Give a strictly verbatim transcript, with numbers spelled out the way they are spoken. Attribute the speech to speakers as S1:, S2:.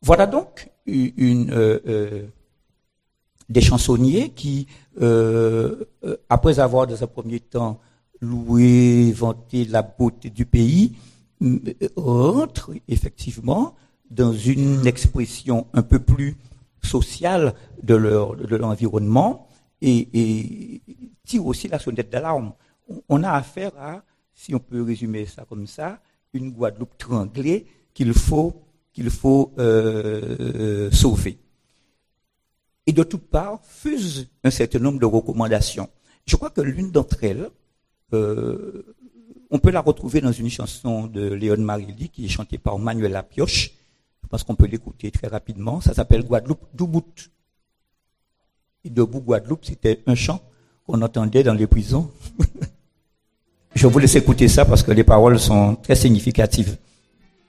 S1: Voilà donc une, euh, euh, des chansonniers qui, euh, euh, après avoir dans un premier temps loué, vanté la beauté du pays, euh, rentrent effectivement dans une expression un peu plus sociale de leur de l'environnement et, et tire aussi la sonnette d'alarme. On a affaire à, si on peut résumer ça comme ça, une Guadeloupe tranglée qu'il faut qu'il faut euh, sauver. Et de toutes parts, fusent un certain nombre de recommandations. Je crois que l'une d'entre elles, euh, on peut la retrouver dans une chanson de Léon Marelly qui est chantée par Manuel Lapioche. Je pense qu'on peut l'écouter très rapidement. Ça s'appelle Guadeloupe Doubout. Et Debout Guadeloupe, c'était un chant qu'on entendait dans les prisons. Je vous laisse écouter ça parce que les paroles sont très significatives.